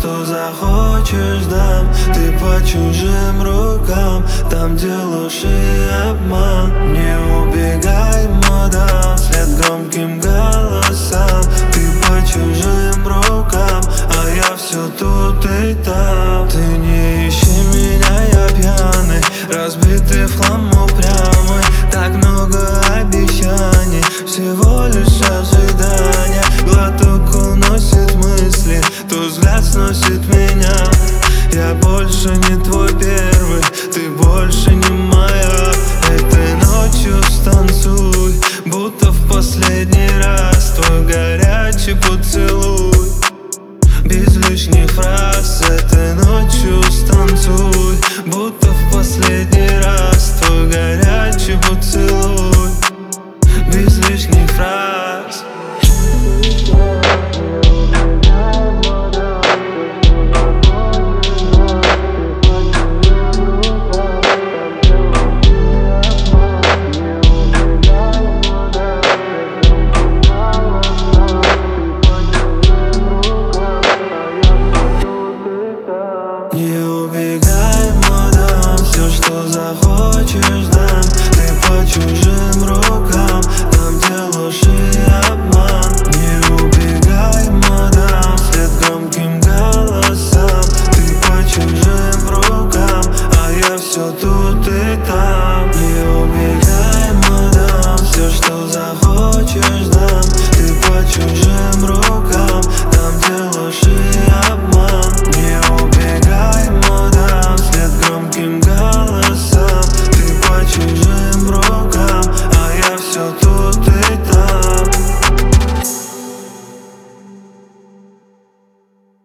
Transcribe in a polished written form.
что захочешь, дам. Ты по чужим рукам, там, где ложь и обман. Не убегай, мадам, вслед громким голосам. Ты по чужим рукам, а я все тут и там. Ты не ищи меня, я пьяный, разбитый в хлам упрямый. Так много обещаний, всего лишь ожидания. Глоток уносит мысли, твой взгляд сносит меня. Я больше не твой первый, ты больше не моя. Этой ночью станцуй, будто в последний раз. Твой горячий поцелуй, без лишних фраз. Этой ночью станцуй, будто в последний раз. Твой горячий поцелуй, без лишних фраз. Не убегай, мадам, все, что захочешь, дам. Ты по чужим рукам, там, где ложь и обман. Не убегай, мадам, вслед громким голосам. Ты по чужим рукам, а я все тут.